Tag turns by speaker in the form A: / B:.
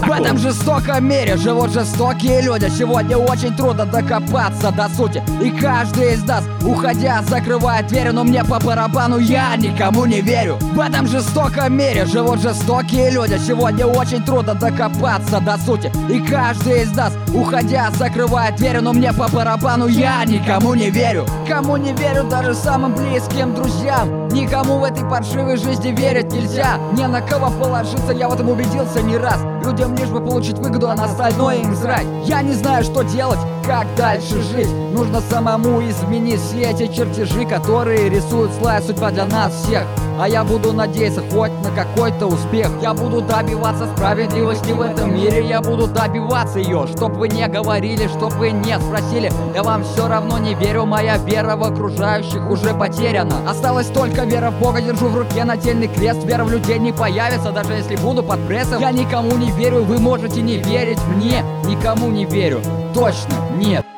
A: В этом жестоком мире живут жестокие люди. Сегодня очень трудно докопаться до сути. И каждый из нас, уходя, закрывает двери. Но мне по барабану, я никому не верю. В этом жестоком мире живут жестокие люди. Сегодня очень трудно докопаться до сути. И каждый из нас, уходя, закрывает двери. Но мне по барабану, я никому не верю. Кому не верю, даже самым близким друзьям. Никому в этой паршивой жизни верить нельзя. Не на кого положиться, я в этом убедился не раз. Людям лишь бы получить выгоду, а на остальное им срать. Я не знаю, что делать, как дальше жить. Нужно самому изменить все эти чертежи, которые рисует злая судьба для нас всех. А я буду надеяться хоть на какой-то успех. Я буду добиваться справедливости в этом мире. Я буду добиваться ее. Чтоб вы не говорили, чтоб вы не спросили, я вам все равно не верю. Моя вера в окружающих уже потеряна. Осталась только вера в Бога. Держу в руке нательный крест. Вера в людей не появится, даже если буду под прессом. Я никому не верю, вы можете не верить мне. Никому не верю, точно нет.